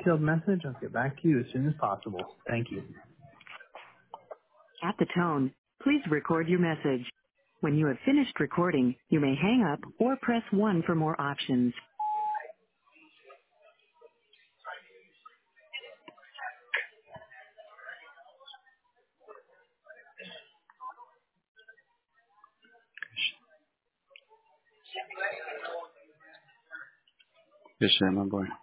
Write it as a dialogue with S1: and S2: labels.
S1: detailed message. I'll get back to you as soon as possible. Thank you.
S2: At the tone, please record your message. When you have finished recording, you may hang up or press 1 for more options.
S3: Yes, sir, my boy.